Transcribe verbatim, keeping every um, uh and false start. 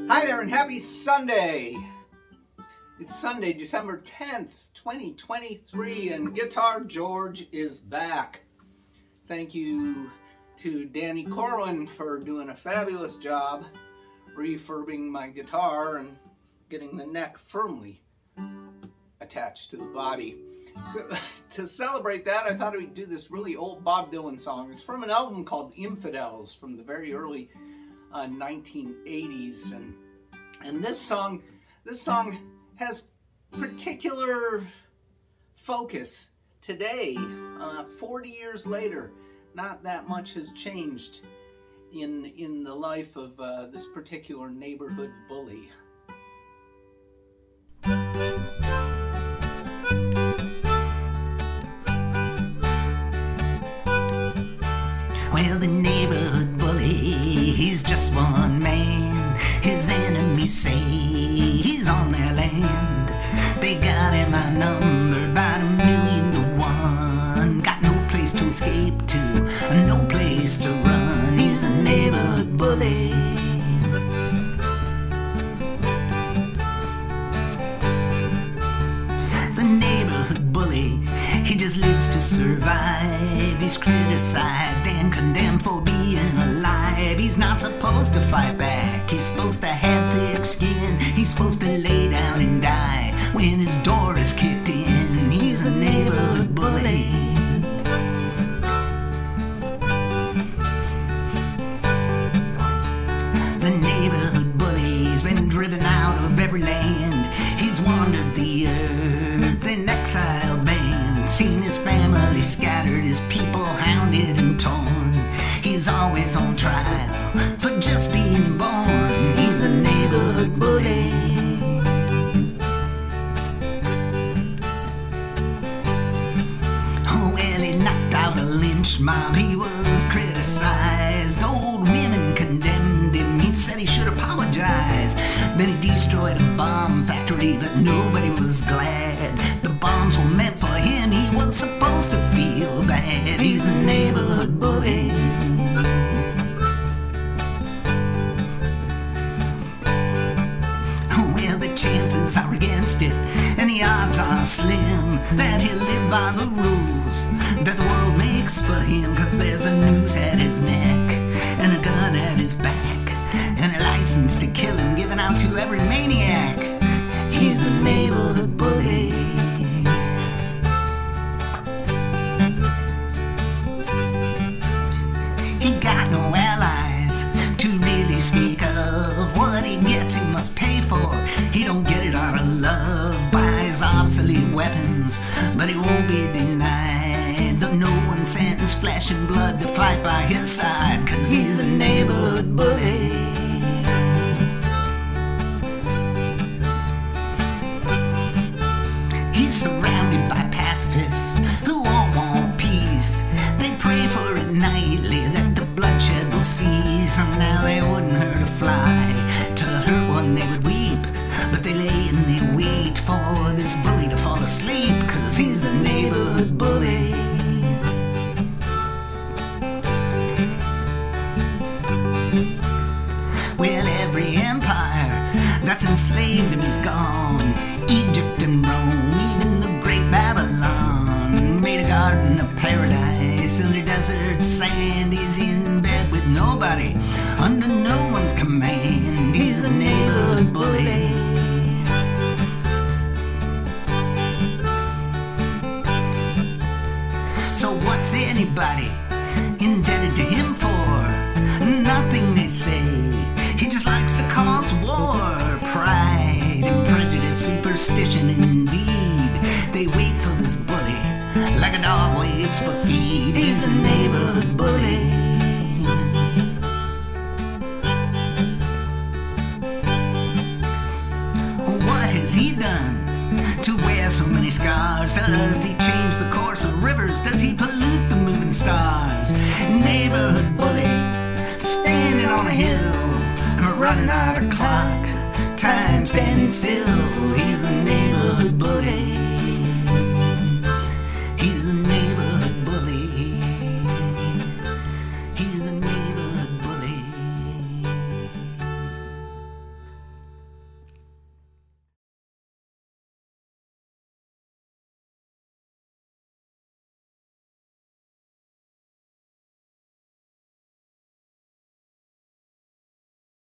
Hi there and happy Sunday. It's Sunday, December tenth, twenty twenty-three, and Guitar George is back. Thank you to Danny Corwin for doing a fabulous job refurbing my guitar and getting the neck firmly attached to the body. So to celebrate that, I thought we'd do this really old Bob Dylan song. It's from an album called Infidels from the very early uh, nineteen eighties, and and this song, this song has particular focus today. Uh, Forty years later, not that much has changed in in the life of uh, this particular neighborhood bully. Well, the neighborhood bully, he's just one man. His enemies say he's on their land. They got him outnumbered about a million to one. Got no place to escape to, no place to run. He's a neighborhood bully. The neighborhood bully, he just lives to survive. He's criticized and condemned for being alive. He's not supposed to fight back. He's supposed to have thick skin. He's supposed to lay down and die when his door is kicked in. He's a neighborhood bully. The neighborhood bully's been driven out of every land. He's wandered the earth in exile band, seen his family scattered, his people hounded and torn. He's always on trial for just being born. He's a neighborhood bully. Oh, well, he knocked out a lynch mob. He was criticized. Old women condemned him. He said he should apologize. Then he destroyed a bomb factory, but nobody was glad. The bombs were meant for him. He was supposed to feel bad. He's a neighborhood bully. Oh, well, the chances are against it, and the odds are slim that he'll live by the rules that the world makes for him. Cause there's a noose at his neck and a gun at his back, and a license to kill him given out to every maniac. He's a neighborhood bully. He got no allies to really speak of. What he gets he must pay for. He don't get it out of love, buys obsolete weapons, but he won't be denied. Though no one sends flesh and blood to fight by his side, cause he's a neighborhood bully. He's surrounded by pacifists who all want peace. They pray for it nightly that the bloodshed will cease. And now they wouldn't hurt a fly. To hurt one they would weep, but they lay and they wait for this bully to fall asleep, cause he's a neighborhood bully. Well, every empire that's enslaved him is gone. Egypt and Rome, even the great Babylon, made a garden of paradise under desert sand. He's in bed with nobody, under no one's command. He's a neighborhood bully. So what's anybody indebted to him for? Nothing, they say. He just likes to cause war. Pride and prejudice, superstition indeed. They wait for this bully like a dog waits for feed. He's a neighborhood bully. What has he done to wear so many scars? Does he change the course of rivers? Does he pollute the moving stars? Neighborhood bully, standing on a hill, running out of clock, time standing still. He's a neighborhood bully. He's a neighborhood